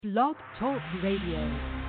Blog Talk Radio.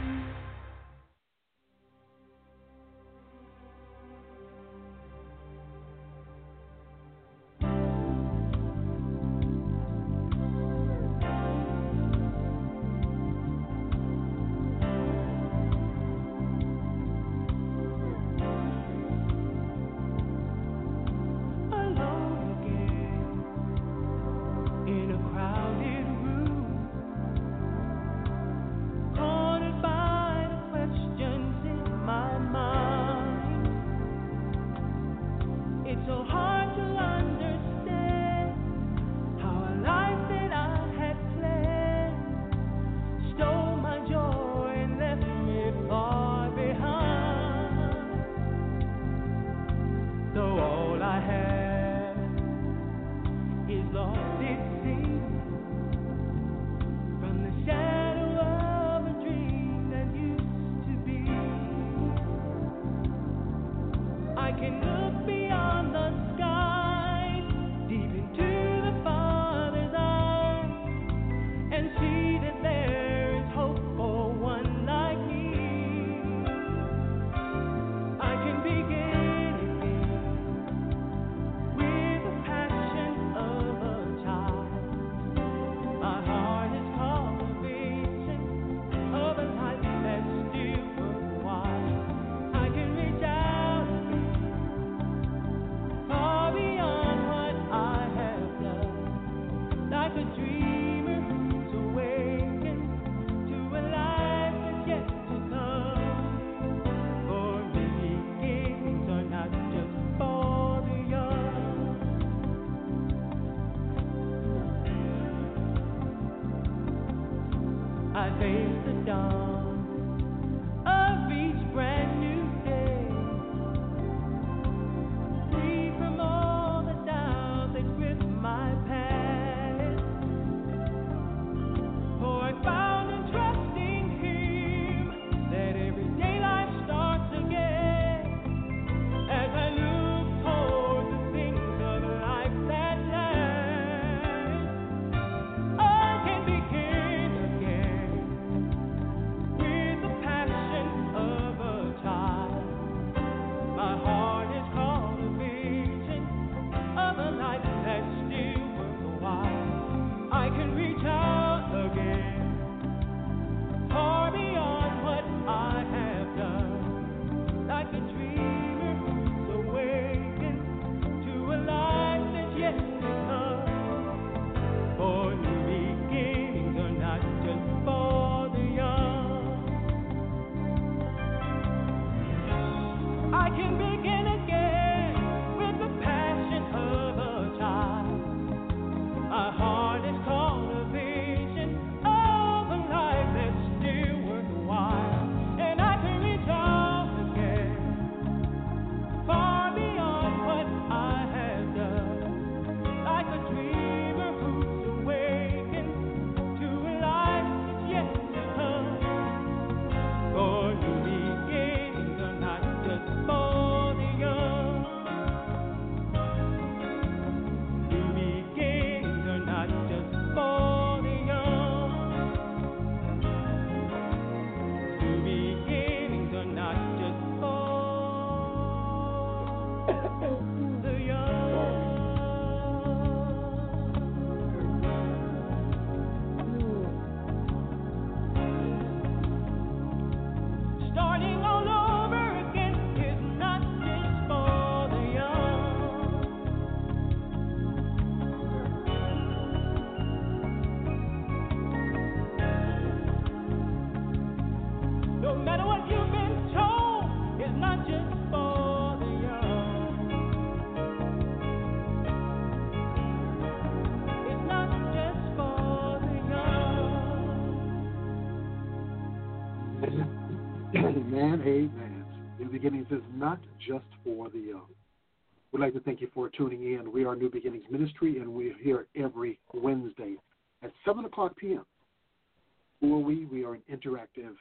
Amen. New Beginnings is not just for the young. We'd like to thank you for tuning in. We are New Beginnings Ministry, and we're here every Wednesday at 7 o'clock p.m. Who are we? We are an interactive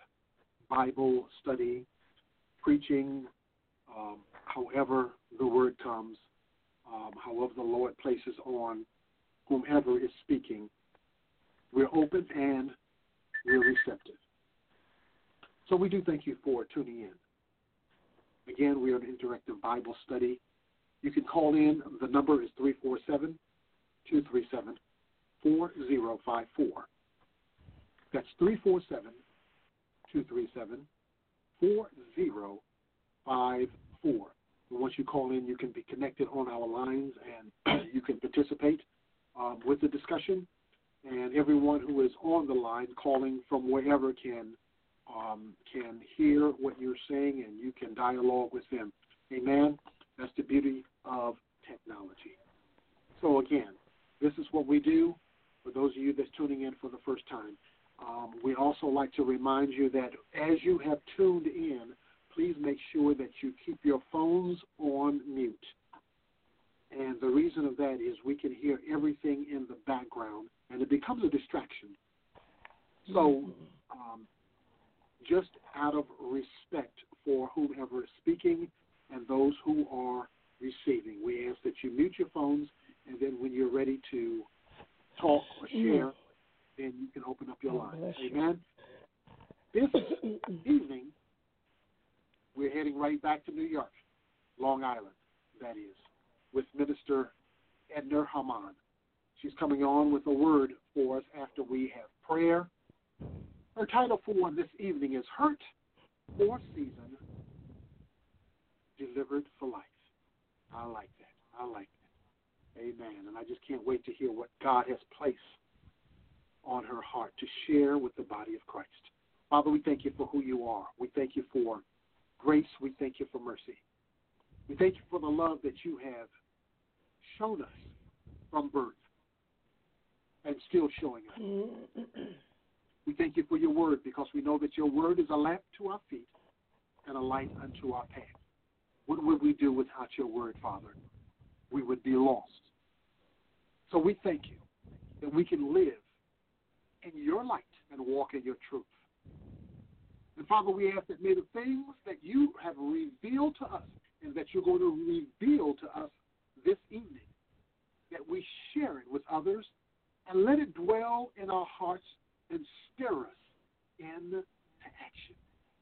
Bible study, preaching, however the word comes, however the Lord places on whomever is speaking. We're open and we're receptive. So we do thank you for tuning in. Again, we are an interactive Bible study. You can call in. The number is 347-237-4054. That's 347-237-4054. Once you call in, you can be connected on our lines and you can participate with the discussion. And everyone who is on the line calling from wherever can hear what you're saying, and you can dialogue with them. Amen. That's the beauty of technology. So again, this is what we do. For those of you that's tuning in for the first time, we also like to remind you that as you have tuned in, please make sure that you keep your phones on mute. And the reason of that is we can hear everything in the background, and it becomes a distraction. So just out of respect for whomever is speaking and those who are receiving, we ask that you mute your phones, and then when you're ready to talk or share, then you can open up your line. Amen. This evening, we're heading right back to New York, Long Island, that is, with Minister Edna Haman. She's coming on with a word for us after we have prayer. Her title for this evening is Hurt for Season, Delivered for Life. I like that. Amen. And I just can't wait to hear what God has placed on her heart to share with the body of Christ. Father, we thank you for who you are. We thank you for grace. We thank you for mercy. We thank you for the love that you have shown us from birth and still showing us. We thank you for your word, because we know that your word is a lamp to our feet and a light unto our path. What would we do without your word, Father? We would be lost. So we thank you that we can live in your light and walk in your truth. And Father, we ask that may the things that you have revealed to us and that you're going to reveal to us this evening, that we share it with others and let it dwell in our hearts and stir us into action.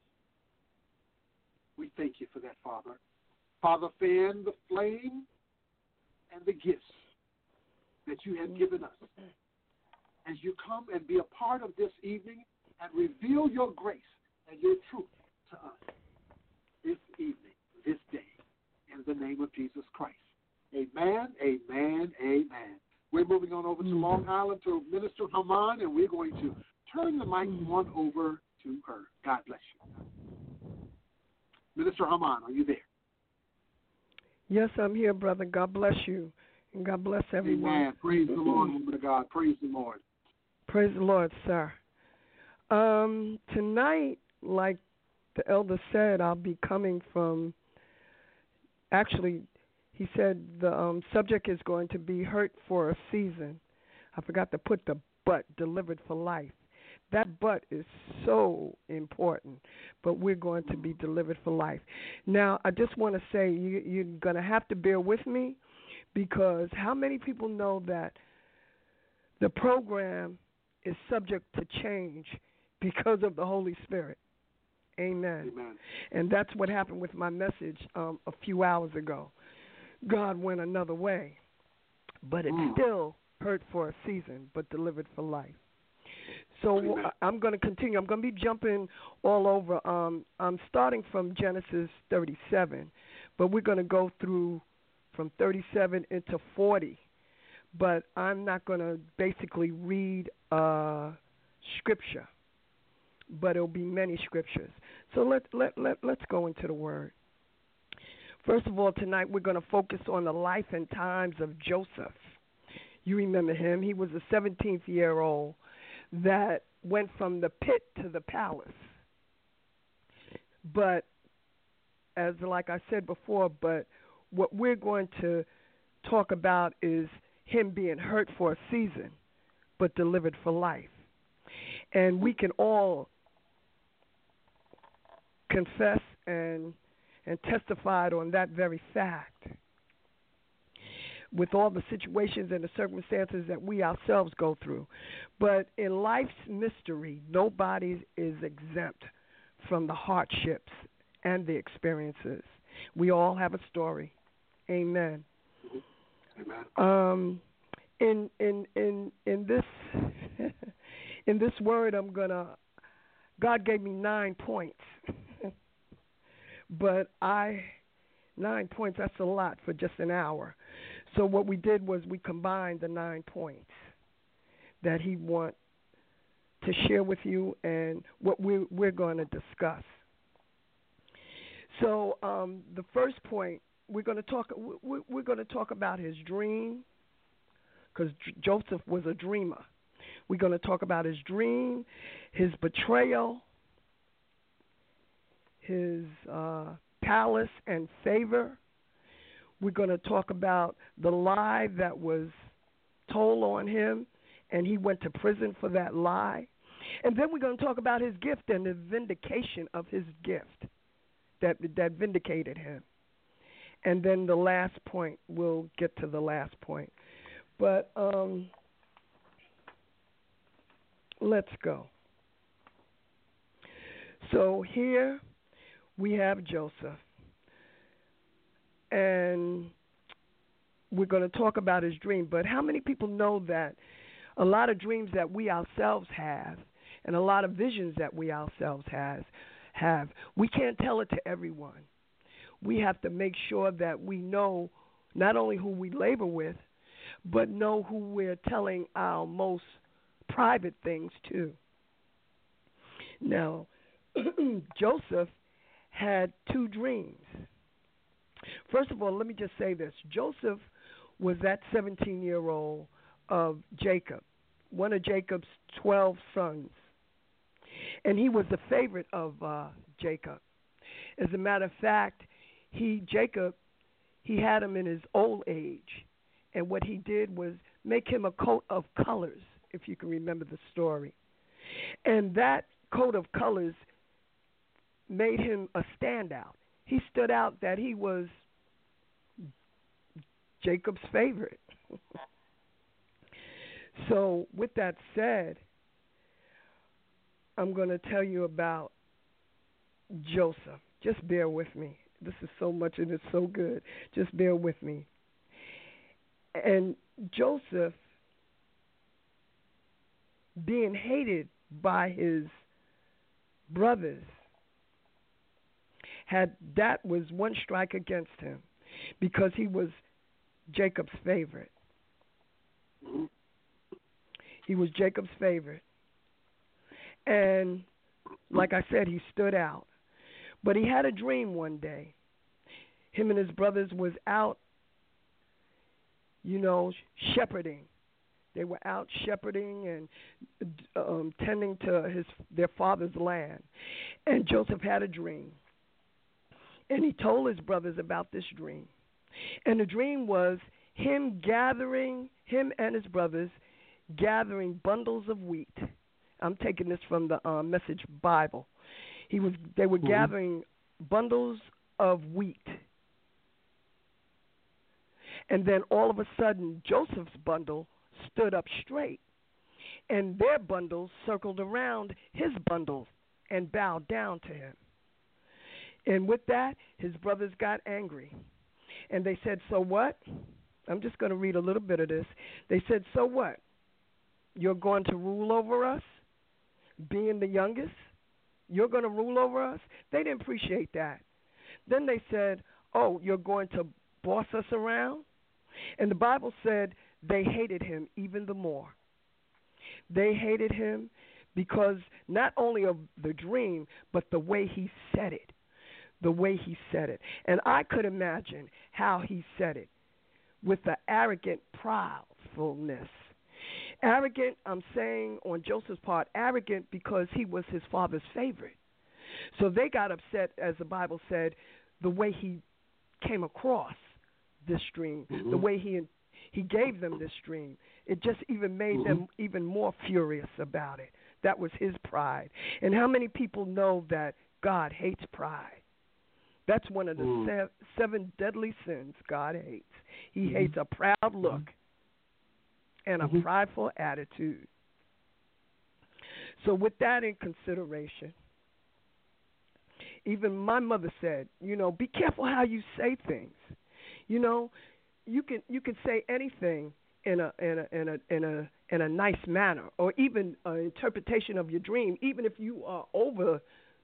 We thank you for that, Father. Father, fan the flame and the gifts that you have given us as you come and be a part of this evening and reveal your grace and your truth to us this evening, this day, in the name of Jesus Christ. Amen, amen, amen. We're moving on over to Long Island to Minister Haman, and we're going to turn the mic on over to her. God bless you. Minister Haman, are you there? Yes, I'm here, brother. God bless you, and God bless everyone. Amen. Praise the Lord, woman of God. Praise the Lord. Praise the Lord, sir. Tonight, like the elder said, I'll be coming from, actually, he said the subject is going to be hurt for a season. I forgot to put the but, delivered for life. That but is so important, but we're going to be delivered for life. Now, I just want to say you're going to have to bear with me, because how many people know that the program is subject to change because of the Holy Spirit? Amen. Amen. And that's what happened with my message a few hours ago. God went another way, but it still hurt for a season, but delivered for life. So I'm going to continue. I'm going to be jumping all over. I'm starting from Genesis 37, but we're going to go through from 37 into 40. But I'm not going to basically read scripture, but it'll be many scriptures. So let's go into the Word. First of all, tonight we're going to focus on the life and times of Joseph. You remember him. He was a 17-year-old that went from the pit to the palace. But like I said before, but what we're going to talk about is him being hurt for a season, but delivered for life. And we can all confess and testified on that very fact. with all the situations and the circumstances that we ourselves go through. But in life's mystery, nobody is exempt from the hardships and the experiences. We all have a story. Amen. Amen. In this in this word, God gave me 9 points, but 9 points, that's a lot for just an hour. So what we did was we combined the 9 points that he want to share with you and what we're going to discuss. So the first point, we're going to talk about his dream, because Joseph was a dreamer. We're going to talk about his dream, his betrayal, his palace and favor. We're going to talk about the lie that was told on him, and he went to prison for that lie. And then we're going to talk about his gift and the vindication of his gift that vindicated him. And then the last point, we'll get to the last point. But let's go. So here we have Joseph. And we're going to talk about his dream. But how many people know that a lot of dreams that we ourselves have and a lot of visions that we ourselves have, we can't tell it to everyone. We have to make sure that we know not only who we labor with, but know who we're telling our most private things to. Now, Joseph had 2 dreams. First of all, let me just say this. Joseph was that 17-year-old of Jacob, one of Jacob's 12 sons. And he was the favorite of Jacob. As a matter of fact, Jacob had him in his old age. And what he did was make him a coat of colors, if you can remember the story. And that coat of colors made him a standout. He stood out that he was Jacob's favorite. So with that said, I'm going to tell you about Joseph. Just bear with me. This is so much and it's so good. Just bear with me. And Joseph, being hated by his brothers, that was one strike against him because he was Jacob's favorite. He was Jacob's favorite. And like I said, he stood out. But he had a dream one day. Him and his brothers was out, shepherding. They were out shepherding and tending to their father's land. And Joseph had a dream. And he told his brothers about this dream. And the dream was him and his brothers gathering bundles of wheat. I'm taking this from the Message Bible. They were gathering bundles of wheat. And then all of a sudden, Joseph's bundle stood up straight. And their bundles circled around his bundles and bowed down to him. And with that, his brothers got angry. And they said, so what? I'm just going to read a little bit of this. They said, so what? You're going to rule over us? Being the youngest? You're going to rule over us? They didn't appreciate that. Then they said, oh, you're going to boss us around? And the Bible said they hated him even the more. They hated him because not only of the dream, but the way he said it. The way he said it. And I could imagine how he said it with the arrogant proudfulness. Arrogant, I'm saying on Joseph's part, arrogant because he was his father's favorite. So they got upset, as the Bible said, the way he came across this dream, the way he gave them this dream. It just even made them even more furious about it. That was his pride. And how many people know that God hates pride? That's one of the seven deadly sins God hates. He hates a proud look and a prideful attitude. So with that in consideration, even my mother said, be careful how you say things. You can say anything in a nice manner, or even an interpretation of your dream, even if you are over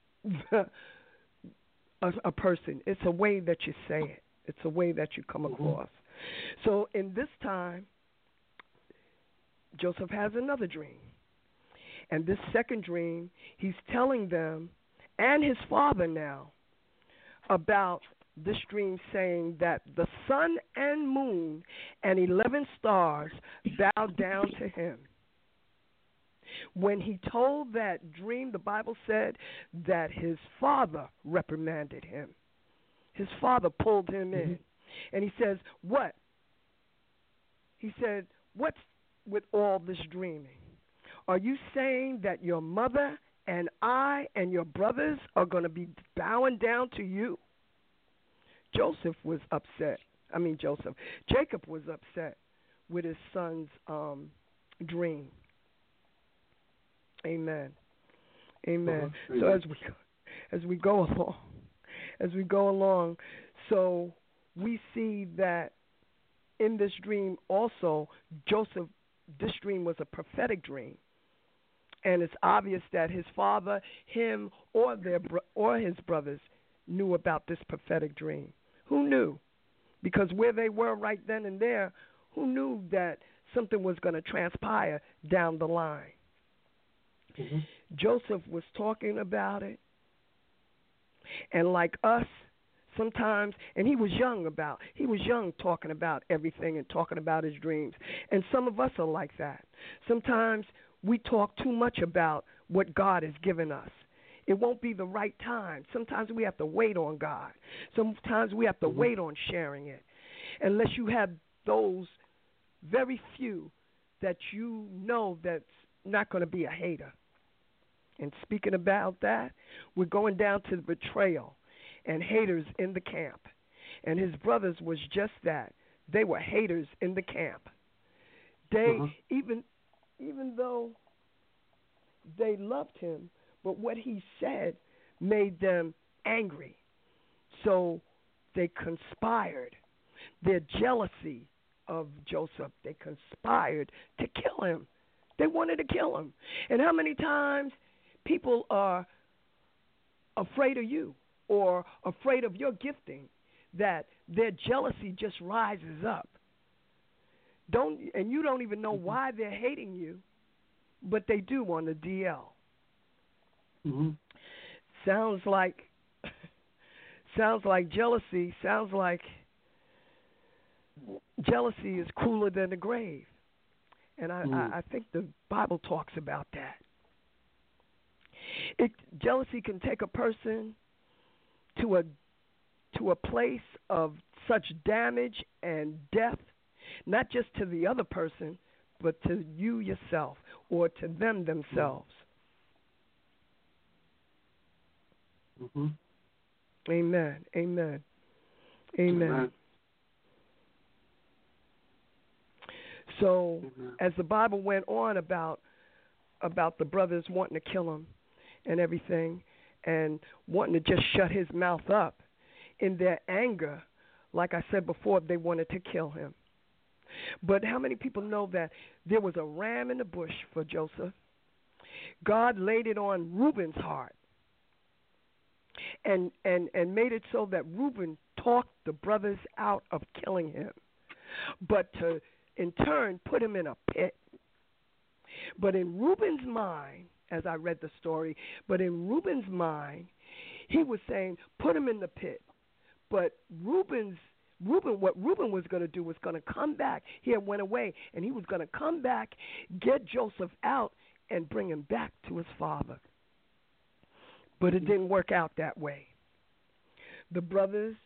a person. It's a way that you say it. It's a way that you come across. So in this time, Joseph has another dream. And this second dream, he's telling them and his father now about this dream, saying that the sun and moon and 11 stars bowed down to him. When he told that dream, the Bible said that his father reprimanded him. His father pulled him in. And he says, what? He said, what's with all this dreaming? Are you saying that your mother and I and your brothers are going to be bowing down to you? Jacob was upset with his son's dream. Amen. So as we go along, so we see that in this dream also, this dream was a prophetic dream. And it's obvious that his father, him, or his brothers knew about this prophetic dream. Who knew? Because where they were right then and there, who knew that something was going to transpire down the line? Joseph was talking about it. And like us, sometimes, and he was young talking about everything and talking about his dreams. And some of us are like that. Sometimes we talk too much about what God has given us. It won't be the right time. Sometimes we have to wait on God. Sometimes we have to wait on sharing it. Unless you have those very few that you know that's not going to be a hater. And speaking about that, we're going down to the betrayal and haters in the camp. And his brothers was just that. They were haters in the camp. They, even though they loved him, but what he said made them angry. So they conspired. Their jealousy of Joseph, they conspired to kill him. They wanted to kill him. And how many times people are afraid of you or afraid of your gifting that their jealousy just rises up. And you don't even know why they're hating you, but they do on the DL. Sounds like jealousy. Sounds like jealousy is cooler than the grave, and I think the Bible talks about that. Jealousy can take a person to a place of such damage and death, not just to the other person, but to you yourself or to them themselves. Amen. So, as the Bible went on about the brothers wanting to kill him and everything, and wanting to just shut his mouth up, in their anger, like I said before, they wanted to kill him. But how many people know that there was a ram in the bush for Joseph? God laid it on Reuben's heart and made it so that Reuben talked the brothers out of killing him, but to, in turn, put him in a pit. But in Reuben's mind, as I read the story, but in Reuben's mind, he was saying, put him in the pit. But what Reuben was going to do was going to come back. He had went away, and he was going to come back, get Joseph out, and bring him back to his father. But it didn't work out that way. The brothers,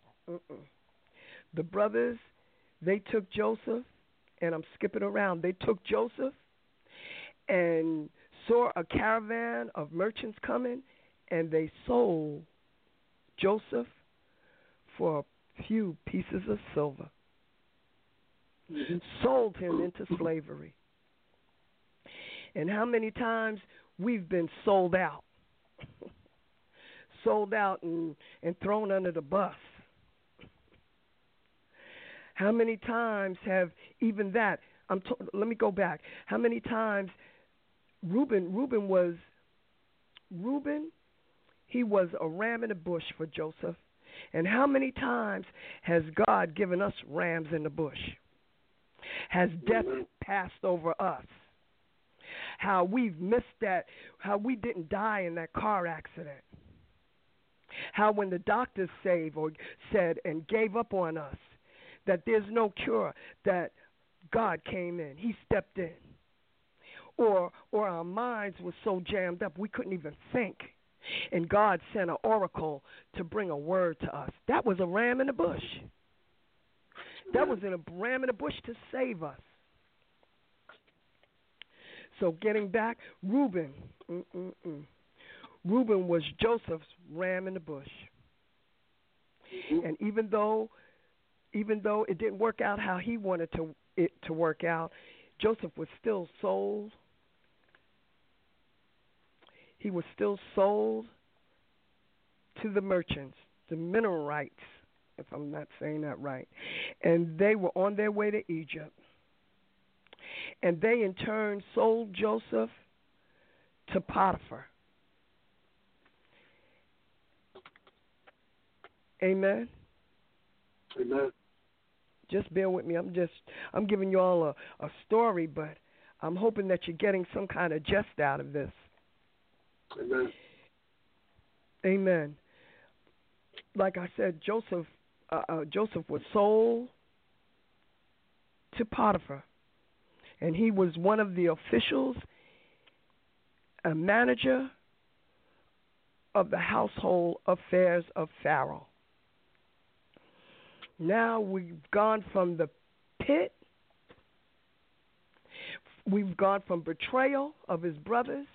they took Joseph, and I'm skipping around. They took Joseph and saw a caravan of merchants coming, and they sold Joseph for a few pieces of silver, sold him into slavery. And how many times we've been sold out, and thrown under the bus. How many times have even that? Let me go back. How many times Reuben, he was a ram in the bush for Joseph. And how many times has God given us rams in the bush? Has death passed over us? How we've missed that, how we didn't die in that car accident. How when the doctors said and gave up on us that there's no cure, that God came in, he stepped in. Or our minds were so jammed up we couldn't even think. And God sent an oracle to bring a word to us. That was a ram in the bush. That was a ram in the bush to save us. So getting back, Reuben was Joseph's ram in the bush. And even though it didn't work out how he wanted it to work out, Joseph was still sold. He was still sold to the merchants, the Minorites, if I'm not saying that right. And they were on their way to Egypt. And they in turn sold Joseph to Potiphar. Amen. Amen. Just bear with me. I'm giving you all a story, but I'm hoping that you're getting some kind of jest out of this. Amen. Amen. Like I said, Joseph was sold to Potiphar, and he was one of the officials, a manager of the household affairs of Pharaoh. Now we've gone from the pit, we've gone from betrayal of his brothers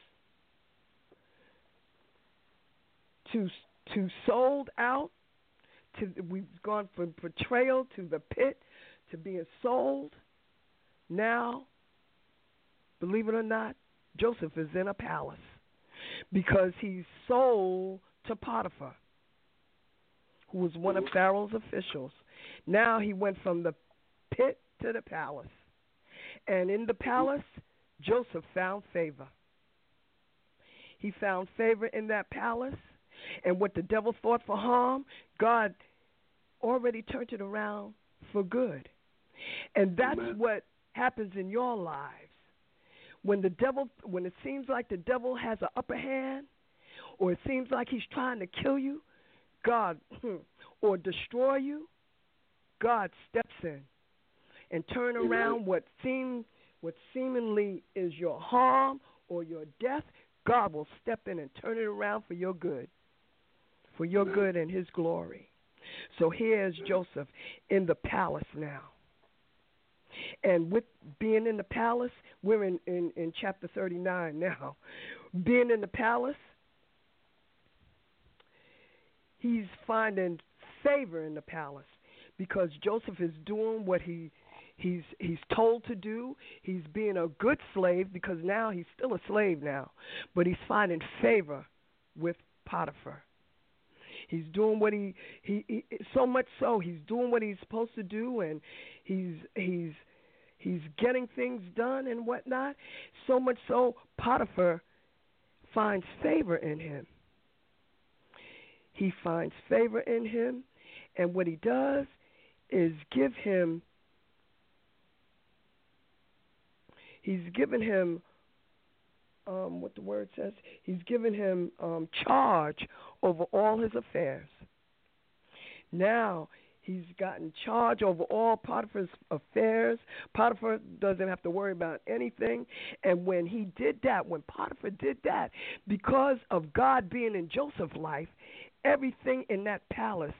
to sold out, we've gone from betrayal to the pit to being sold. Now, believe it or not, Joseph is in a palace because he's sold to Potiphar, who was one of Pharaoh's officials. Now he went from the pit to the palace. And in the palace, Joseph found favor. He found favor in that palace. And what the devil thought for harm, God already turned it around for good. And that's what happens in your lives. When it seems like the devil has an upper hand, or it seems like he's trying to kill you, God, or destroy you, God steps in and turn around what seemingly is your harm or your death. God will step in and turn it around for your good and his glory. So here's Joseph in the palace now. And with being in the palace, we're in chapter 39 now. Being in the palace, he's finding favor in the palace because Joseph is doing what he's told to do. He's being a good slave because now he's still a slave now, but he's finding favor with Potiphar. He's doing what he so much so he's doing what he's supposed to do, and he's getting things done and whatnot. So much so Potiphar finds favor in him. He finds favor in him, and what he does is he's given him what the word says. He's given him charge over all his affairs. Now he's gotten charge over all Potiphar's affairs. Potiphar doesn't have to worry about anything. And when Potiphar did that, because of God being in Joseph's life, everything in that palace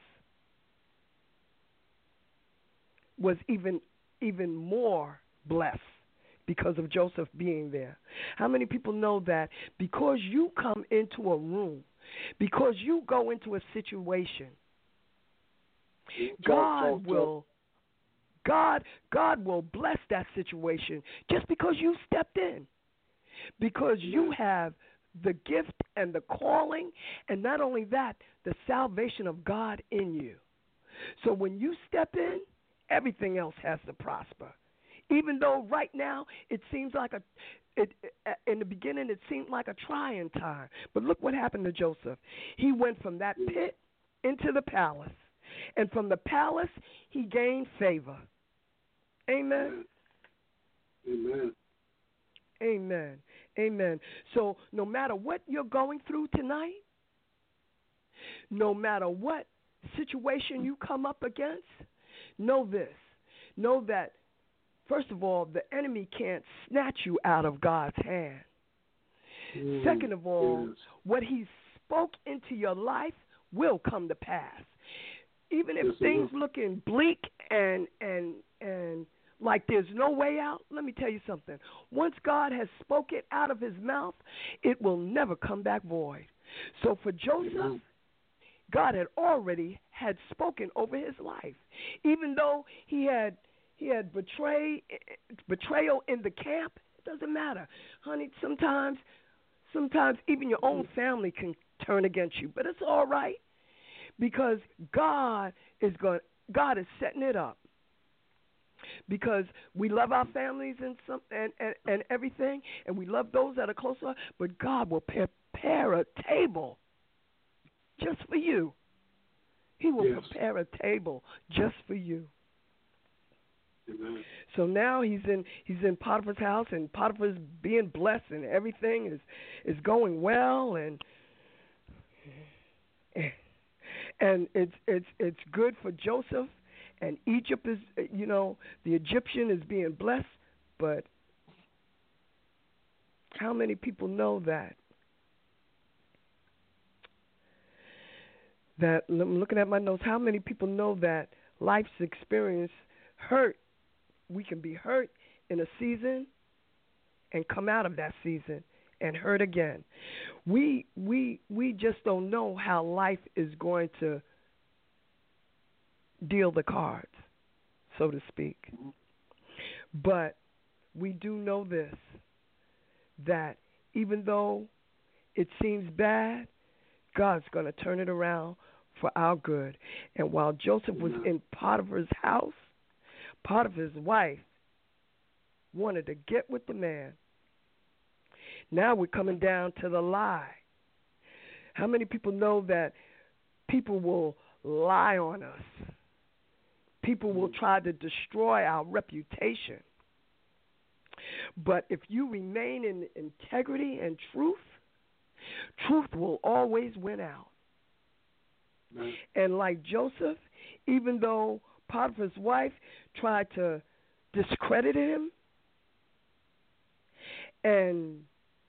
was even more blessed because of Joseph being there. How many people know that because you come into a room, because you go into a situation, God will bless that situation just because you stepped in. Because you have the gift and the calling, and not only that, the salvation of God in you. So when you step in, everything else has to prosper. Even though right now it seems like in the beginning it seemed like a trying time. But look what happened to Joseph. He went from that pit into the palace. And from the palace, he gained favor. Amen. Amen. Amen. Amen. So no matter what you're going through tonight, no matter what situation you come up against, know this. Know that, first of all, the enemy can't snatch you out of God's hand. Second of all, what he spoke into your life will come to pass. Even if things looking bleak and like there's no way out, let me tell you something. Once God has spoken out of his mouth, it will never come back void. So for Joseph, God had already spoken over his life. Even though he had betrayal in the camp, it doesn't matter. Honey, sometimes even your own family can turn against you, but it's all right because God is setting it up. Because we love our families and everything, and we love those that are close to us, but God will prepare a table just for you. He will prepare a table just for you. Amen. So now he's in Potiphar's house, and Potiphar's being blessed, and everything is going well, and it's good for Joseph. And Egypt is, the Egyptian is being blessed, but how many people know that? I'm looking at my notes. How many people know that life's experience hurt? We can be hurt in a season and come out of that season and hurt again. We just don't know how life is going to deal the cards, so to speak. But we do know this, that even though it seems bad, God's going to turn it around for our good. And while Joseph was in Potiphar's house, Potiphar's wife wanted to get with the man. Now we're coming down to the lie. How many people know that people will lie on us? People will try to destroy our reputation. But if you remain in integrity and truth will always win out. Right. And like Joseph, even though Potiphar's wife tried to discredit him and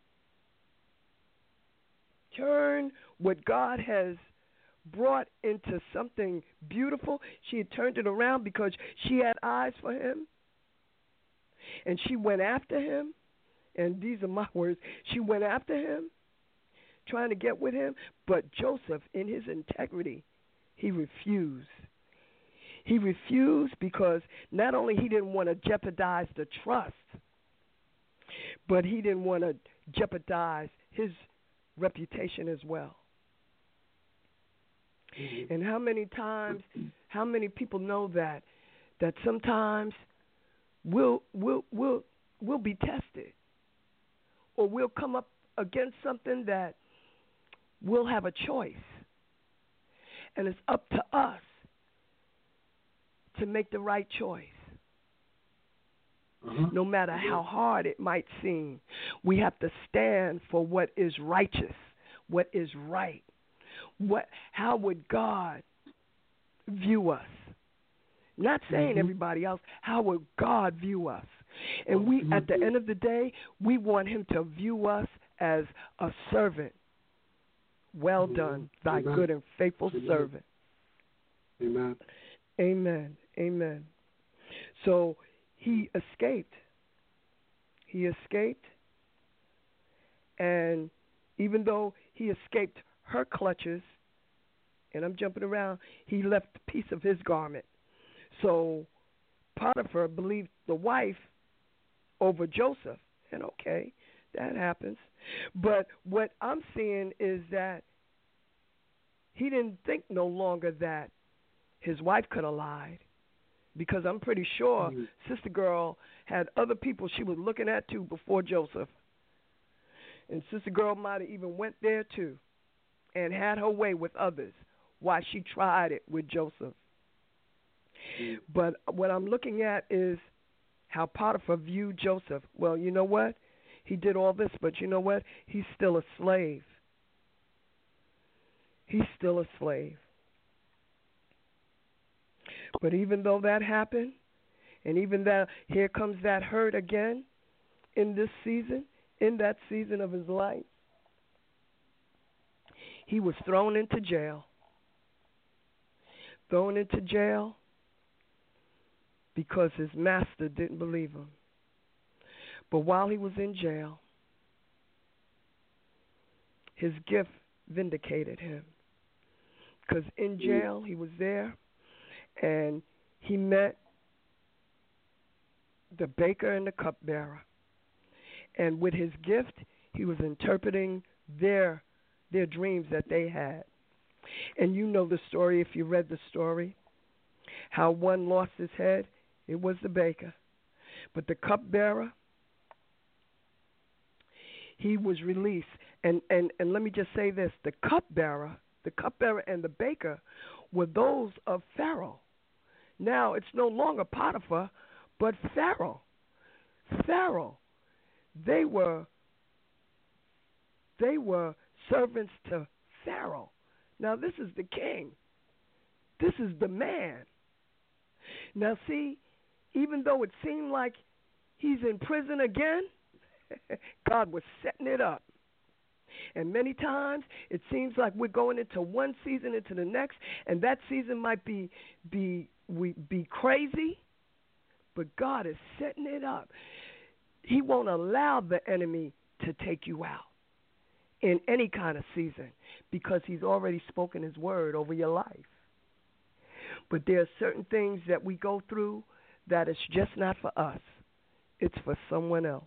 turn what God has brought into something beautiful, she had turned it around because she had eyes for him. And she went after him. And these are my words. She went after him, trying to get with him. But Joseph, in his integrity, he refused. He refused because not only he didn't want to jeopardize the trust, but he didn't want to jeopardize his reputation as well. And how many people know that sometimes we'll be tested, or we'll come up against something that we'll have a choice, and it's up to us to make the right choice. No matter how hard it might seem, we have to stand for what is righteous, what is right. How would God view us? Not saying everybody else. How would God view us? And we, at the end of the day, we want him to view us as a servant. Well done, thy good and faithful servant. Amen. Amen. Amen. So he escaped. He escaped. And even though he escaped her clutches, and I'm jumping around, he left a piece of his garment. So Potiphar believed the wife over Joseph. And okay, that happens. But what I'm seeing is that he didn't think no longer that his wife could have lied, because I'm pretty sure Sister Girl had other people she was looking at too before Joseph. And Sister Girl might have even went there too and had her way with others while she tried it with Joseph. But what I'm looking at is how Potiphar viewed Joseph. Well, you know what? He did all this, but you know what? He's still a slave. He's still a slave. But even though that happened, and even though here comes that hurt again in this season, in that season of his life, he was thrown into jail. Thrown into jail because his master didn't believe him. But while he was in jail, his gift vindicated him. Because in jail, he was there, and he met the baker and the cupbearer. And with his gift, he was interpreting their dreams that they had. And you know the story if you read the story, how one lost his head. It was the baker. But the cupbearer, he was released. And let me just say this, the cupbearer and the baker were those of Pharaoh. Now it's no longer Potiphar, but Pharaoh. Pharaoh. They were servants to Pharaoh. Now this is the king. This is the man. Now see, even though it seemed like he's in prison again, God was setting it up. And many times it seems like we're going into one season into the next, and that season might be crazy, but God is setting it up. He won't allow the enemy to take you out in any kind of season because he's already spoken his word over your life. But there are certain things that we go through that it's just not for us. It's for someone else.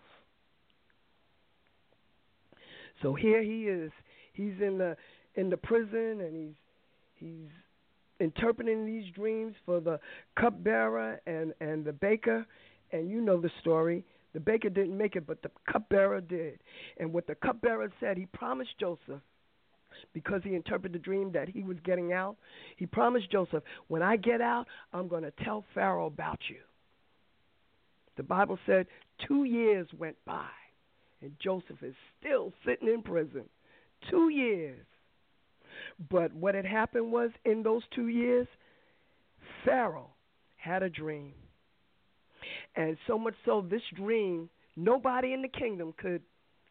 So here he is. He's in the prison, and he's interpreting these dreams for the cupbearer and the baker. And you know the story. The baker didn't make it, but the cupbearer did. And what the cupbearer said, he promised Joseph, because he interpreted the dream that he was getting out, he promised Joseph, when I get out, I'm going to tell Pharaoh about you. The Bible said 2 years went by, and Joseph is still sitting in prison. 2 years. But what had happened was, in those 2 years, Pharaoh had a dream. And so much so, this dream, nobody in the kingdom could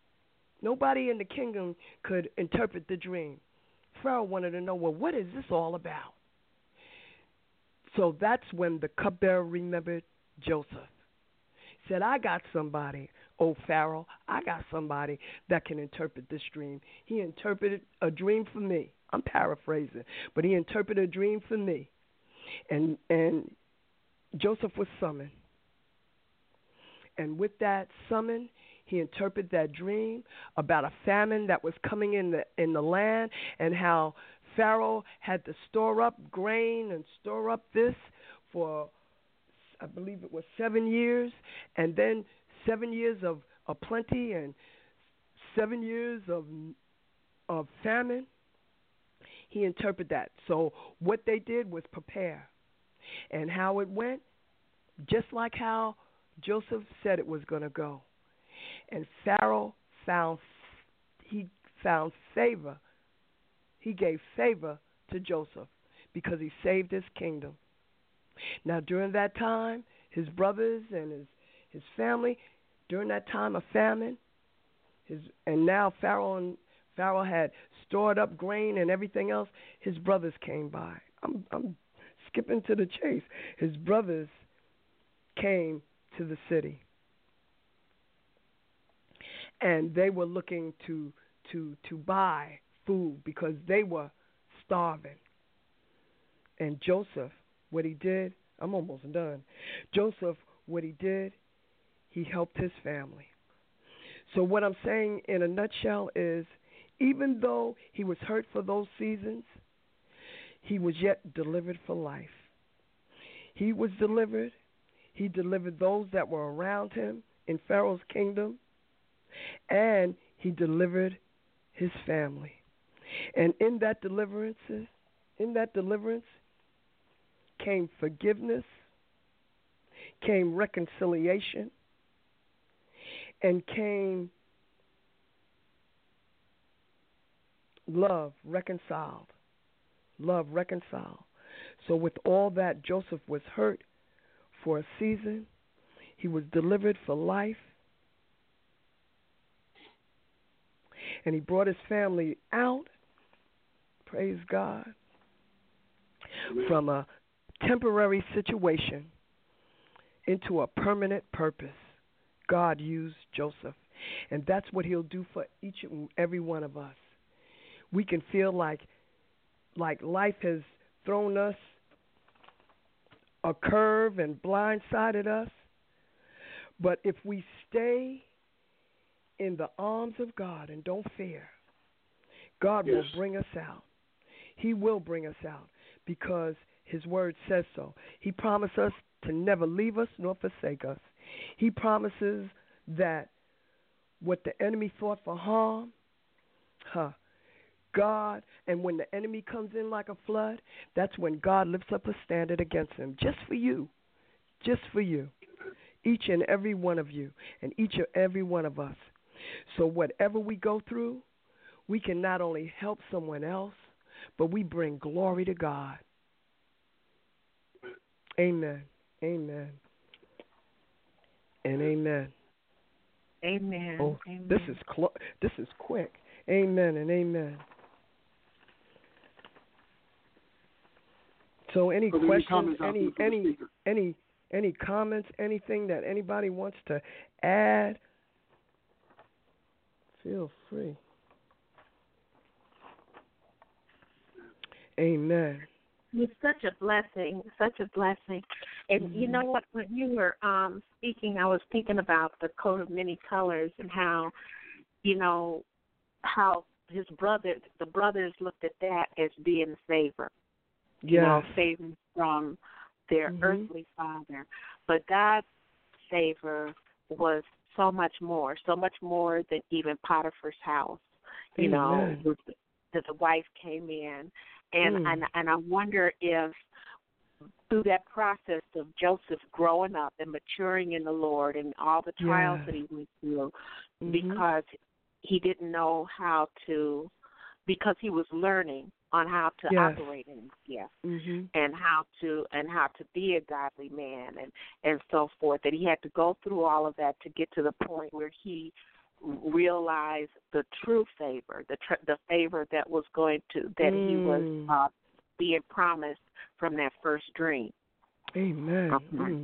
interpret the dream. Pharaoh wanted to know, well, what is this all about? So that's when the cupbearer remembered Joseph. He said, I got somebody, oh Pharaoh, I got somebody that can interpret this dream. He interpreted a dream for me. I'm paraphrasing, but he interpreted a dream for me. And Joseph was summoned. And with that summon, he interpreted that dream about a famine that was coming in the land, and how Pharaoh had to store up grain and store up this for, I believe it was 7 years, and then 7 years of plenty and 7 years of famine. He interpreted that. So what they did was prepare. And how it went, just like how Joseph said it was going to go. And Pharaoh found favor. He gave favor to Joseph because he saved his kingdom. Now, during that time, his brothers and his family, during that time of famine, and now Pharaoh had stored up grain and everything else, his brothers came by. I'm skipping to the chase. His brothers came to the city, and they were looking to buy food because they were starving. And Joseph, what he did, I'm almost done. Joseph, what he did, he helped his family. So what I'm saying in a nutshell is, even though he was hurt for those seasons, he was yet delivered for life. He was delivered. He delivered those that were around him in Pharaoh's kingdom, and he delivered his family. And in that deliverance came forgiveness, came reconciliation, and came love reconciled. Love reconciled. So with all that, Joseph was hurt for a season. He was delivered for life. And he brought his family out, praise God, from a temporary situation into a permanent purpose. God used Joseph. And that's what he'll do for each and every one of us. We can feel like life has thrown us a curve and blindsided us. But if we stay in the arms of God and don't fear, God will bring us out. He will bring us out because his word says so. He promised us to never leave us nor forsake us. He promises that what the enemy thought for harm, God, and when the enemy comes in like a flood, that's when God lifts up a standard against him, just for you, each and every one of you, and each and every one of us. So whatever we go through, we can not only help someone else, but we bring glory to God. Amen. Amen. And amen. Amen. Oh, amen. This is quick. Amen and amen. So any questions, any comments, anything that anybody wants to add, feel free. Amen. It's such a blessing, And you know what? When you were speaking, I was thinking about the coat of many colors and how the brothers looked at that as being favor. Favor from their earthly father. But God's favor was so much more than even Potiphar's house. That the wife came in. And I wonder if through that process of Joseph growing up and maturing in the Lord and all the trials that he went through, because he didn't know because he was learning on how to operate in his gift and how to be a godly man and so forth, that he had to go through all of that to get to the point where he realized the true favor, the favor that was he was being promised from that first dream. Amen.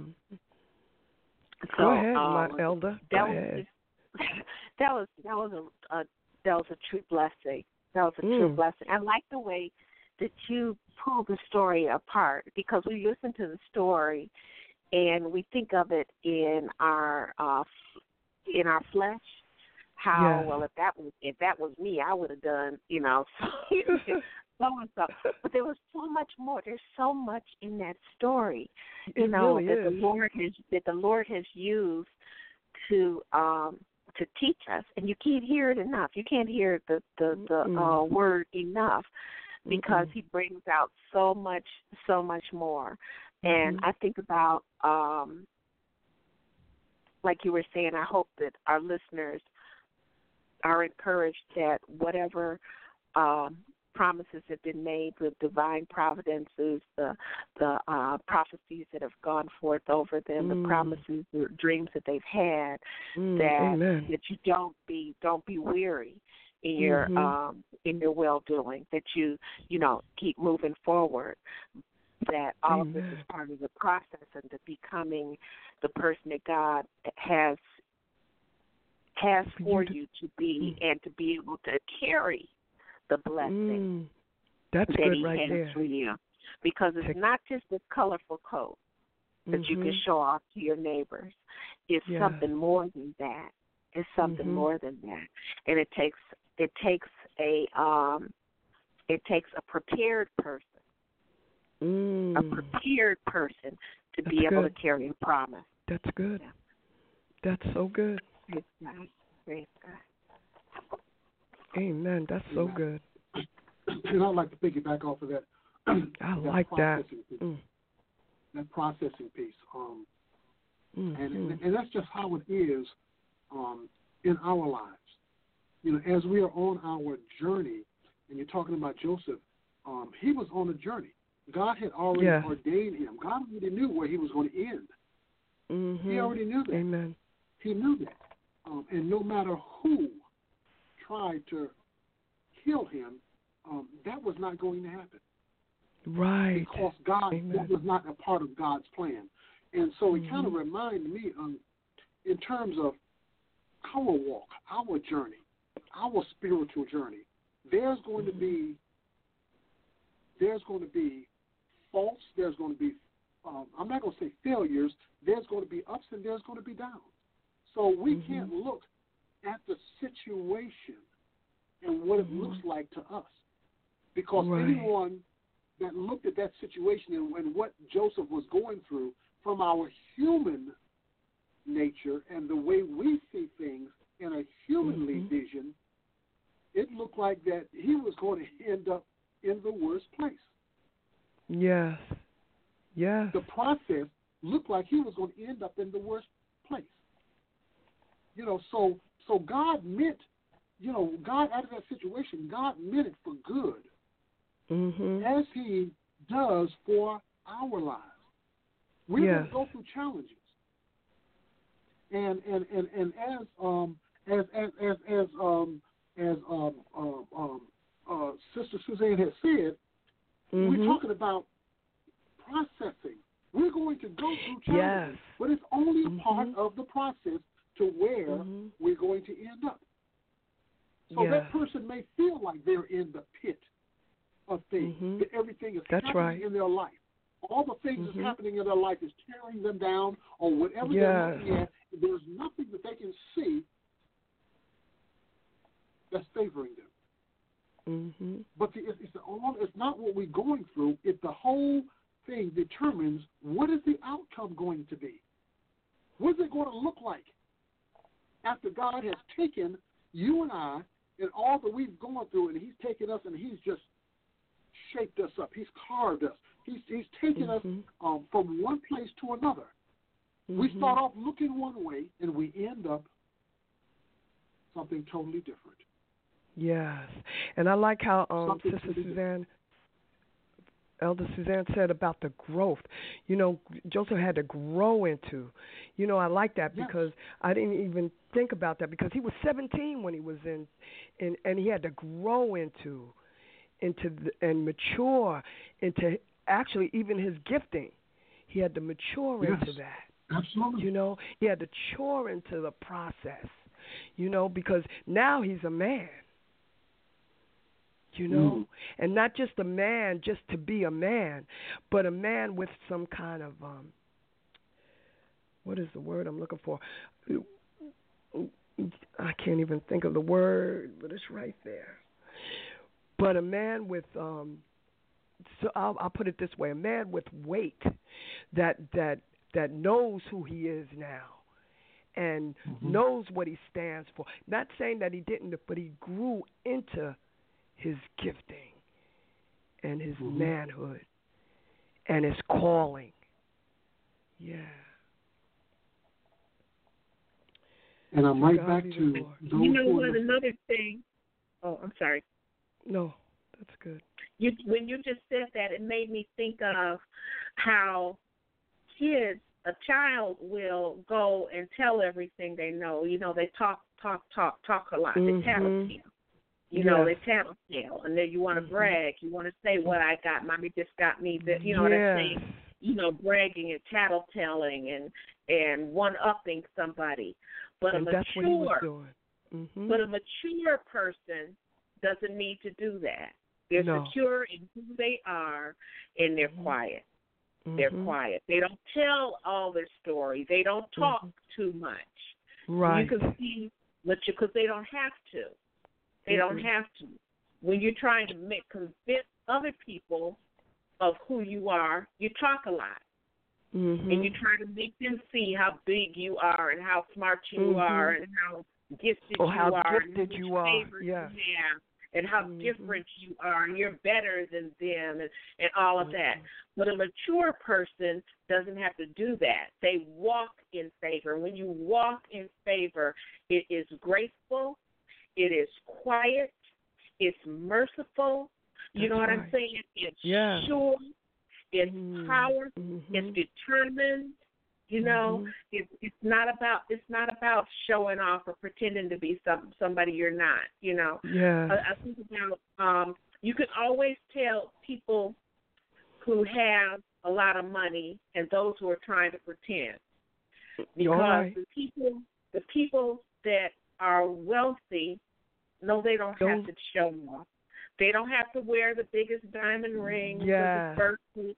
So, go ahead, my elder. Go ahead. That was a true blessing. That was a true blessing. I like the way that you pulled the story apart, because we listen to the story and we think of it in our flesh. Well, if that was me, I would have done, so and so. But there was so much more. There's so much in that story, really that is. the Lord has used to teach us, and you can't hear it enough. You can't hear the word enough, because he brings out so much more. And I think about, like you were saying, I hope that our listeners are encouraged that whatever promises have been made with divine providences, the prophecies that have gone forth over them, the promises, the dreams that they've had, that you don't be weary in your well doing, that you keep moving forward, that all of this is part of the process and to becoming the person that God has for you to be, and to be able to carry the blessing That's that good he right has there. for you. because it's not just this colorful coat that you can show off to your neighbors. It's something more than that. It's something more than that, and it takes a prepared person, a prepared person to be able to carry a promise. That's good. Yeah. That's so good. Praise God. Praise God. Amen. That's so good. And I'd like to piggyback off of that. I like that. That processing piece. And that's just how it is in our lives. You know, as we are on our journey, and you're talking about Joseph, he was on a journey. God had already ordained him. God already knew where he was going to end. He already knew that. Amen. He knew that. And no matter who tried to kill him, that was not going to happen. Right. Because that was not a part of God's plan. And so it kind of reminded me in terms of our walk, our journey, our spiritual journey, there's going to be faults, there's going to be, I'm not going to say failures, there's going to be ups and there's going to be downs. So we can't look at the situation and what it looks like to us. Because anyone that looked at that situation and what Joseph was going through from our human nature and the way we see things in a humanly vision, it looked like that he was going to end up in the worst place. Yes. Yes. The process looked like he was going to end up in the worst place. You know, so God meant, you know, God out of that situation, God meant it for good. As he does for our lives. We're going to go through challenges. And as Sister Suzanne has said, we're talking about processing. We're going to go through challenges, but it's only a part of the process to where we're going to end up. So that person may feel like they're in the pit of things, that everything is happening in their life. All the things that's happening in their life is tearing them down, or whatever they're looking at, there's nothing that they can see that's favoring them. But it's not what we're going through. It's the whole thing determines what is the outcome going to be. What is it going to look like after God has taken you and I and all that we've gone through, and he's taken us and he's just shaped us up. He's carved us. He's taken us from one place to another. We start off looking one way, and we end up something totally different. Yes. And I like how Sister Suzanne, Elder Suzanne said about the growth. You know, Joseph had to grow into. You know, I like that because I didn't even think about that because he was 17 when he was in and he had to grow into and mature into actually even his gifting. He had to mature into that. Absolutely. You know, he had to mature into the process, you know, because now he's a man. You know, and not just a man just to be a man, but a man with some kind of, what is the word I'm looking for? I can't even think of the word, but it's right there. But a man with, so I'll put it this way, a man with weight that knows who he is now and knows what he stands for. Not saying that he didn't, but he grew into his gifting and his manhood and his calling. Yeah. And I'm right back to those. You know what? Another thing. Oh, I'm sorry. No, that's good. When you just said that, it made me think of how a child will go and tell everything they know. You know, they talk a lot. They tattletale. You know, they tattletale, and then you want to brag. You want to say what I got. Mommy just got me this. You know what I'm saying? You know, bragging and tattletelling and one-upping somebody. But and that's what he was doing. But a mature person doesn't need to do that. They're secure in who they are, and they're quiet. They're quiet. They don't tell all their story. They don't talk too much. Right. You can see, because they don't have to. They don't have to. When you're trying to convince other people of who you are, you talk a lot. And you try to make them see how big you are and how smart you are and how gifted you are. Gifted you are. Yes. And how different you are, and you're better than them, and all of that. But a mature person doesn't have to do that. They walk in favor. When you walk in favor, it is graceful, it is quiet, it's merciful. You know what I'm saying? It's sure, it's powerful, it's determined. You know, it's not about showing off or pretending to be somebody you're not. You know, I think about you can always tell people who have a lot of money and those who are trying to pretend, because the people that are wealthy, no, they don't have to show off. They don't have to wear the biggest diamond ring, or the first,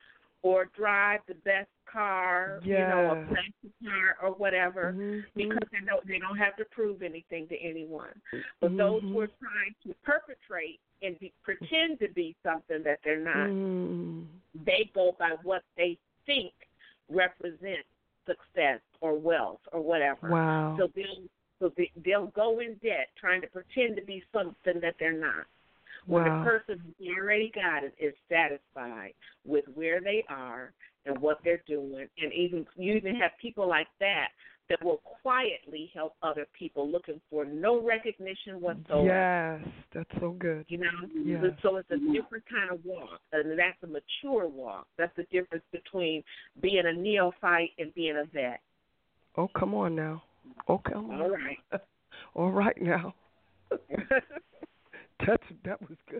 or drive the best car, you know, a plastic car or whatever, because they don't have to prove anything to anyone. But those who are trying to perpetrate and pretend to be something that they're not, they go by what they think represents success or wealth or whatever. Wow. So they'll go in debt trying to pretend to be something that they're not. When the person who already got it is satisfied with where they are and what they're doing, and you even have people like that will quietly help other people looking for no recognition whatsoever. Yes, that's so good. You know, so it's a different kind of walk, and that's a mature walk. That's the difference between being a neophyte and being a vet. Oh, come on now. Oh, come on. All right. All right now. That was good.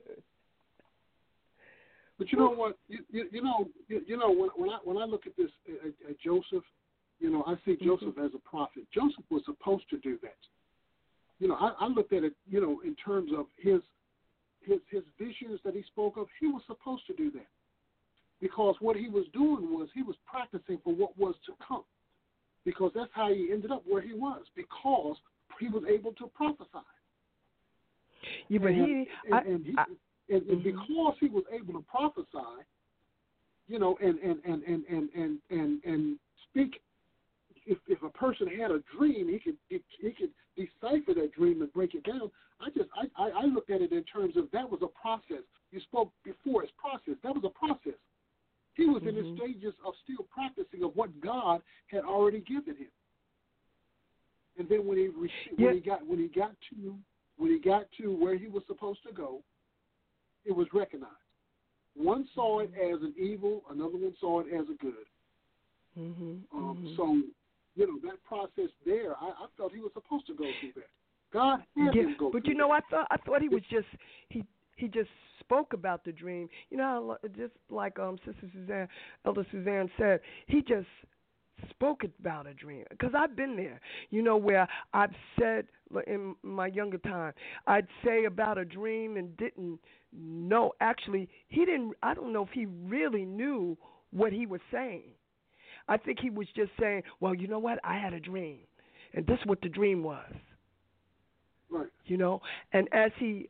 But you know what? You know when I look at this at Joseph, you know, I see Joseph as a prophet. Joseph was supposed to do that. You know, I looked at it, you know, in terms of his visions that he spoke of. He was supposed to do that, because what he was doing was he was practicing for what was to come, because that's how he ended up where he was, because he was able to prophesy. Yeah, but and because he was able to prophesy, you know, and speak. If a person had a dream, he could decipher that dream and break it down. I looked at it in terms of that was a process. You spoke before, it's process. That was a process. He was in the stages of still practicing of what God had already given him. And then when he got to where he was supposed to go, it was recognized. One saw it as an evil, another one saw it as a good. So, you know, that process there, I felt he was supposed to go through that. God had him go through but you know, that. I thought he was just he just spoke about the dream. You know, just like Sister Suzanne, Elder Suzanne said, he just spoke about a dream. Because I've been there, you know, where I've said in my younger time, I'd say about a dream and didn't know. Actually, he didn't. I don't know if he really knew what he was saying. I think he was just saying, well, you know what? I had a dream, and this is what the dream was. Right. You know, and as he,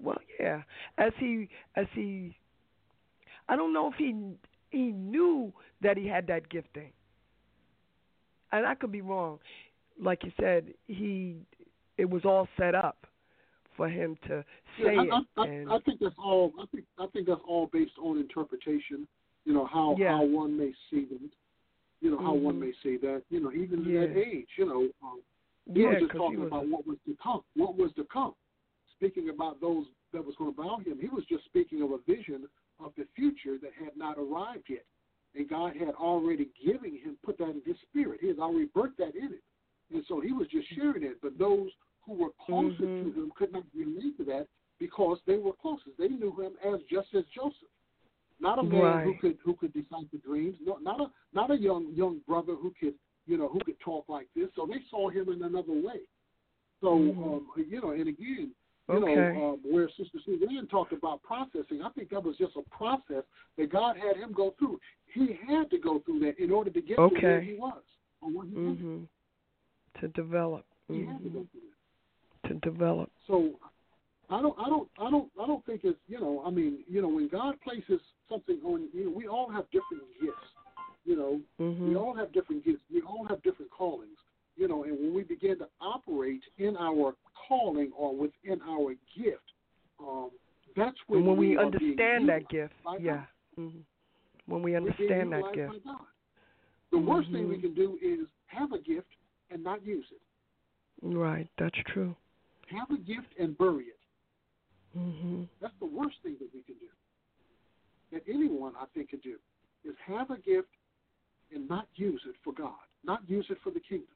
I don't know if he knew that he had that gifting. And I could be wrong. Like you said, it was all set up for him to say it. I think that's all. I think that's all based on interpretation. You know how one may see them. You know how one may see that. You know, even at that age. You know, he was just talking about what was to come. What was to come. Speaking about those that was going to bow him, he was just speaking of a vision of the future that had not arrived yet. And God had already given him, put that in his spirit. He had already birthed that in it. And so he was just sharing it. But those who were closer to him could not relate to that because they were closest. They knew him as just as Joseph. Not a man who could decipher dreams. No, not a young brother who could talk like this. So they saw him in another way. So you know, and again, where Sister Suzanne talked about processing, I think that was just a process that God had him go through. He had to go through that in order to get to where he was or what he wanted. To develop. He had to go through that. To develop. So I don't think it's, when God places something on, we all have different gifts. We all have different gifts. We all have different callings. And when we begin to operate in our calling or within our gift, that's when we understand that gift. When we understand that gift. The worst thing we can do is have a gift and not use it. Right, that's true. Have a gift and bury it. That's the worst thing that we can do. That anyone, I think, can do is have a gift and not use it for God, not use it for the kingdom.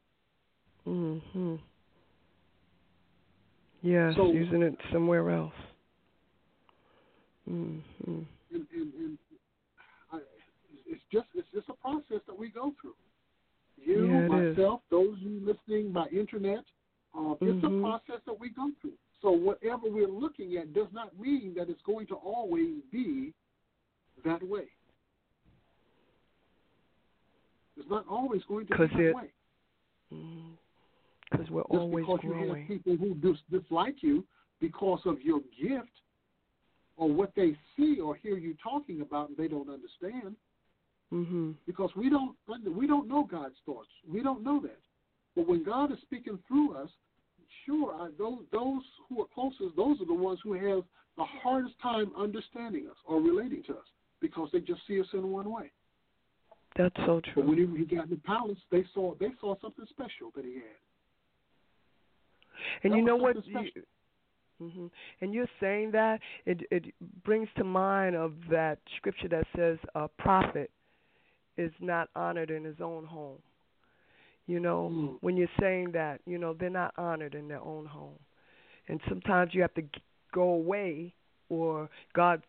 Yes, so, using it somewhere else. And it's just a process that we go through. You, myself, those you listening by internet, it's a process that we go through. So whatever we're looking at does not mean that it's going to always be that way. It's not always going to be that way. Because we're always growing. You have people who dislike you because of your gift or what they see or hear you talking about and they don't understand. Because we don't know God's thoughts. We don't know that. But when God is speaking through us, sure, those who are closest, those are the ones who have the hardest time understanding us or relating to us because they just see us in one way. That's so true. But when he got in the palace, they saw something special that he had. And you know what? And you're saying that, it brings to mind of that scripture that says a prophet is not honored in his own home. When you're saying that, they're not honored in their own home. And sometimes you have to go away, or God,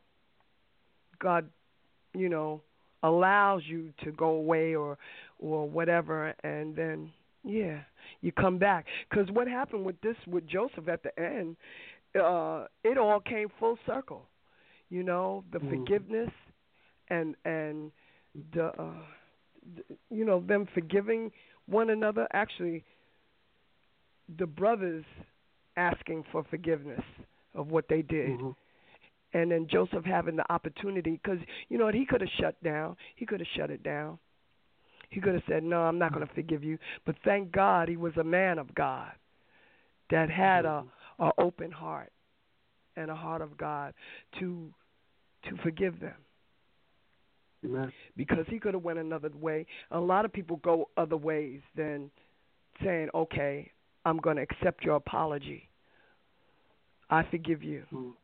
allows you to go away or whatever, and then, you come back. Because what happened with Joseph at the end, it all came full circle. The forgiveness and the them forgiving one another. Actually, the brothers asking for forgiveness of what they did. And then Joseph having the opportunity, because, he could have shut down. He could have shut it down. He could have said, no, I'm not going to forgive you. But thank God he was a man of God that had a open heart and a heart of God to forgive them. Amen. Because he could have went another way. A lot of people go other ways than saying, okay, I'm going to accept your apology. I forgive you.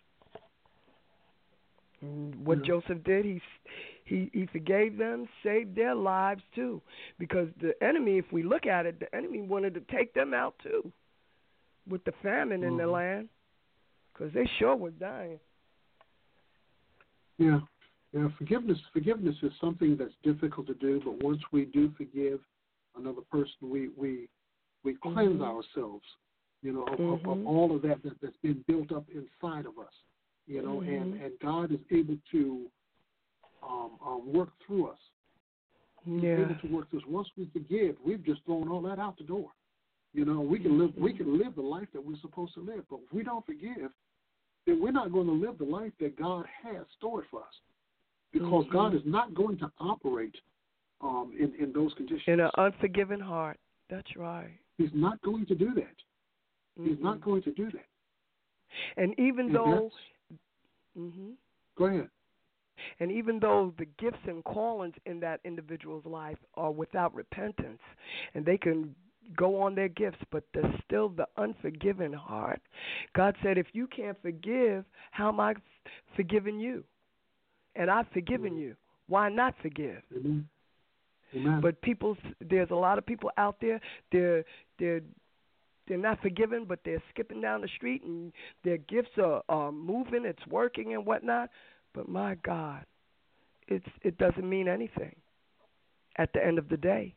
What Joseph did, he forgave them, saved their lives too. Because the enemy, if we look at it, the enemy wanted to take them out too, with the famine in the land, because they sure were dying. Yeah, forgiveness is something that's difficult to do, but once we do forgive another person, we cleanse ourselves, of all of that's been built up inside of us. And God is able to work through us. He's able to work through us. Once we forgive, we've just thrown all that out the door. We can live the life that we're supposed to live, but if we don't forgive, then we're not going to live the life that God has stored for us, because God is not going to operate in those conditions. In an unforgiving heart. That's right. He's not going to do that. He's not going to do that. And even though... Go ahead. And even though the gifts and callings in that individual's life are without repentance, and they can go on their gifts, but there's still the unforgiving heart. God said, if you can't forgive, how am I forgiving you? And I've forgiven you. Why not forgive? Amen. But there's a lot of people out there, they're not forgiven, but they're skipping down the street and their gifts are moving, it's working and whatnot. But my God, it doesn't mean anything at the end of the day.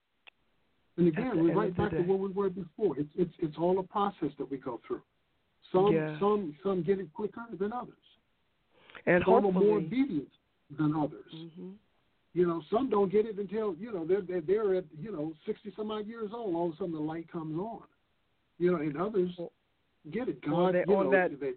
And again, we're right back to where we were before. It's all a process that we go through. Some get it quicker than others. And some hopefully, are more obedient than others. Mm-hmm. You know, some don't get it until, you know, they're at, you know, 60 some odd years old. All of a sudden the light comes on. You know, and others get it. God, they go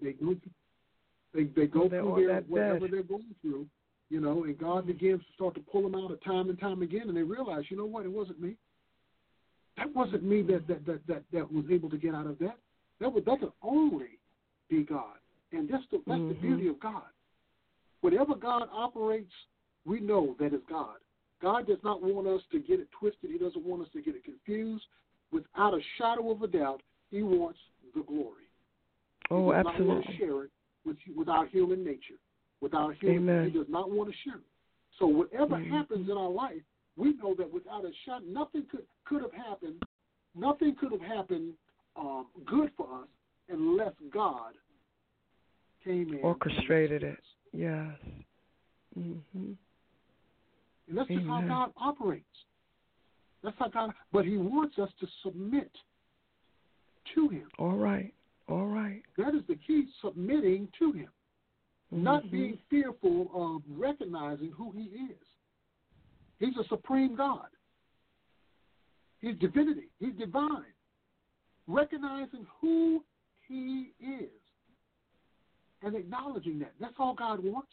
through whatever they're going through, you know, and God begins to start to pull them out time and time again, and they realize, you know what, it wasn't me. That wasn't me that was able to get out of that. That could only be God. And that's the beauty of God. Whatever God operates, we know that is God. God does not want us to get it twisted. He doesn't want us to get it confused. Without a shadow of a doubt, he wants the glory. Oh, he does absolutely. not want to share it with our human nature. Amen. He does not want to share it. So whatever happens in our life, we know that without a shadow, nothing could have happened. Nothing could have happened good for us unless God came in, orchestrated it. Yes. Mm-hmm. And that's just how God operates. That's how God. But He wants us to submit to Him. All right. That is the key: submitting to Him, not being fearful of recognizing who He is. He's a supreme God. He's divinity. He's divine. Recognizing who He is and acknowledging that. That's all God wants.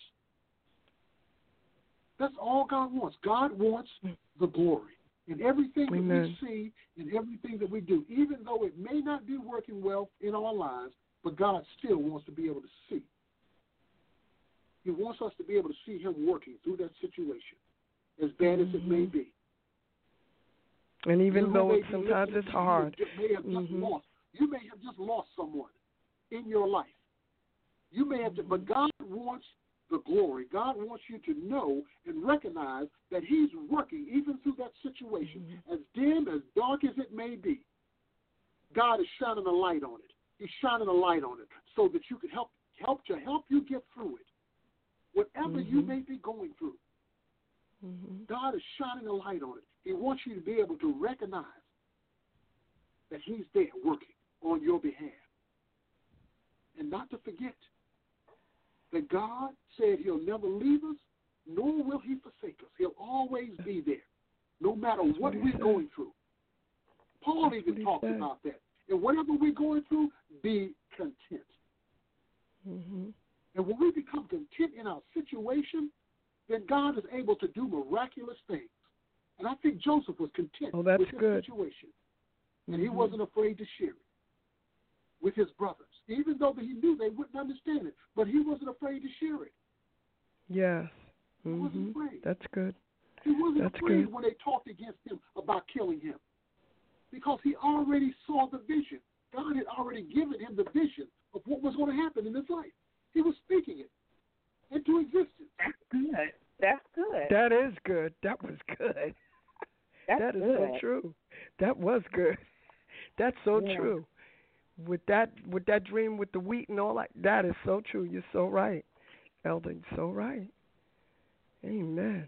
That's all God wants. God wants the glory in everything that we see, in everything that we do, even though it may not be working well in our lives, but God still wants to be able to see. He wants us to be able to see Him working through that situation, as bad as it may be. And even though sometimes it's hard. You may have just lost someone in your life. You may have, but God wants the glory. God wants you to know and recognize that He's working even through that situation, as dim, as dark as it may be. God is shining a light on it. He's shining a light on it so that you can help you get through it. Whatever you may be going through, God is shining a light on it. He wants you to be able to recognize that He's there working on your behalf. And not to forget that God said He'll never leave us, nor will He forsake us. He'll always be there, no matter what we're going through. Paul even talks about that. And whatever we're going through, be content. And when we become content in our situation, then God is able to do miraculous things. And I think Joseph was content with his situation. And he wasn't afraid to share it with his brothers, even though he knew they wouldn't understand it. But he wasn't afraid to share it. Yes. He wasn't afraid. That's good. He wasn't afraid when they talked against him about killing him, because he already saw the vision. God had already given him the vision of what was going to happen in his life. He was speaking it into existence. That's good. That's good. That is good. That was good. That is so true. That was good. That's so true. With that dream with the wheat and all that is so true. You're so right, Elder. You're so right. Amen.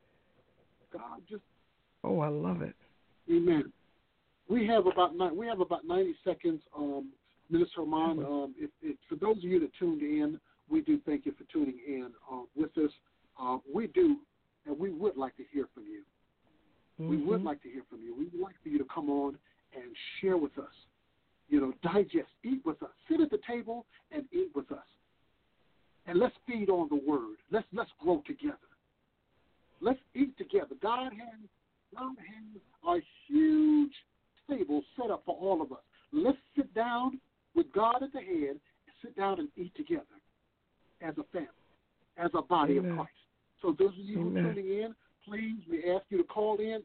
God just. Oh, I love it. Amen. We have about 90 seconds, Minister Armand. If for those of you that tuned in, we do thank you for tuning in with us. We do, and we would like to hear from you. We would like to hear from you. We would like for you to come on and share with us. You know, digest, eat with us. Sit at the table and eat with us. And let's feed on the Word. Let's grow together. Let's eat together. God has a huge table set up for all of us. Let's sit down with God at the head and sit down and eat together as a family, as a body of Christ. So those of you who are tuning in, please, we ask you to call in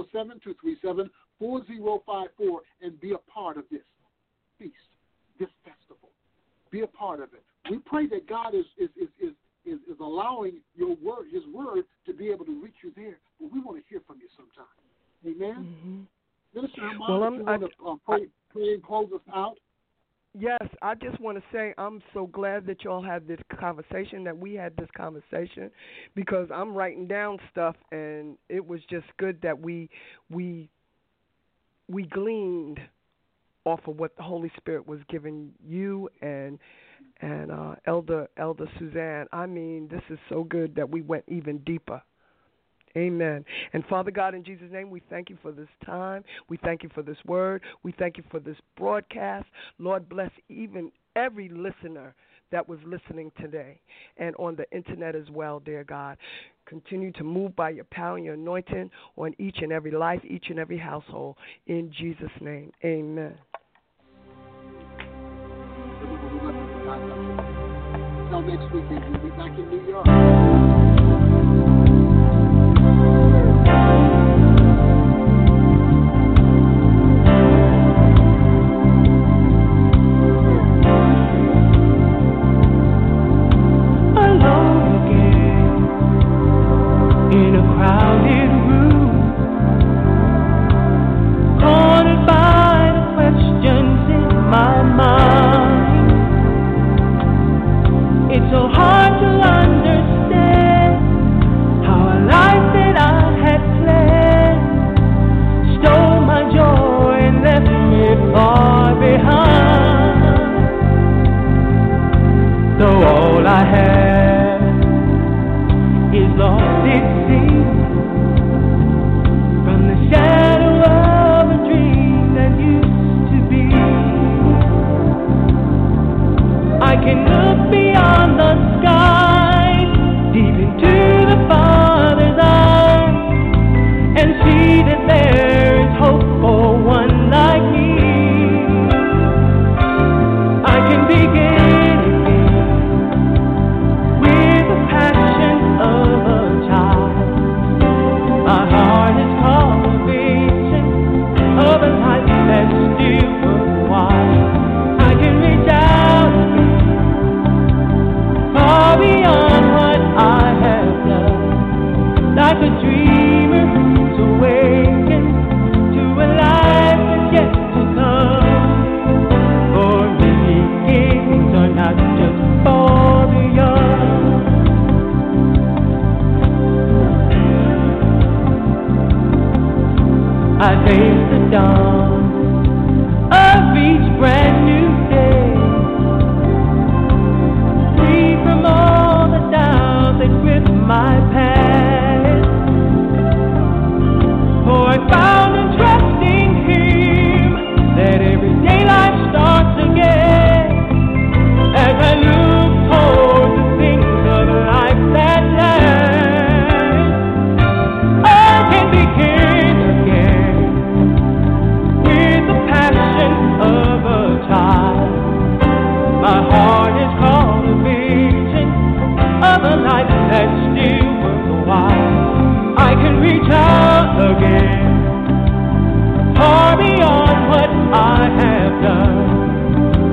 347-237-4054 and be a part of this feast, this festival. Be a part of it. We pray that God is allowing His word to be able to reach you there. But we want to hear from you sometime. Amen. Minister Armand, you want to pray and close us out? Yes, I just want to say I'm so glad that y'all had this conversation, that we had this conversation, because I'm writing down stuff, and it was just good that we gleaned off of what the Holy Spirit was giving you and Elder Suzanne. I mean, this is so good that we went even deeper. Amen. And Father God, in Jesus' name, we thank you for this time. We thank you for this word. We thank you for this broadcast. Lord, bless even every listener that was listening today and on the internet as well, dear God. Continue to move by your power and your anointing on each and every life, each and every household. In Jesus' name, amen. Until next weekend, we'll be back in New York.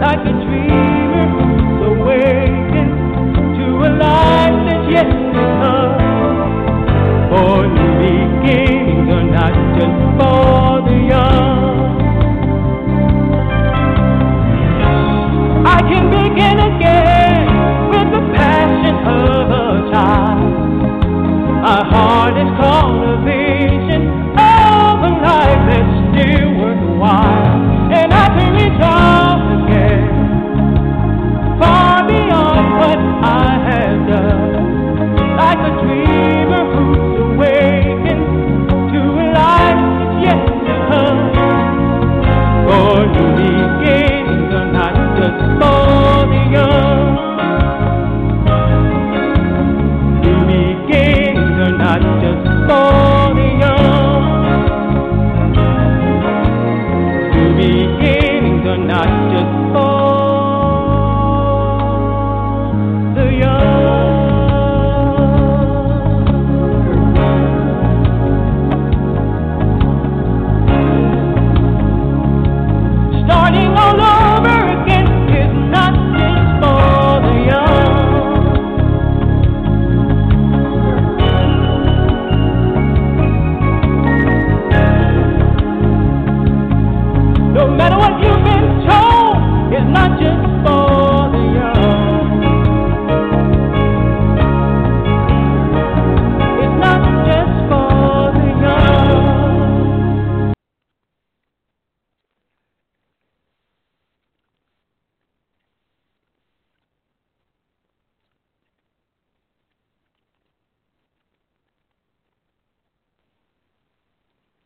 Like a dreamer, awaken to a life that's yet to come.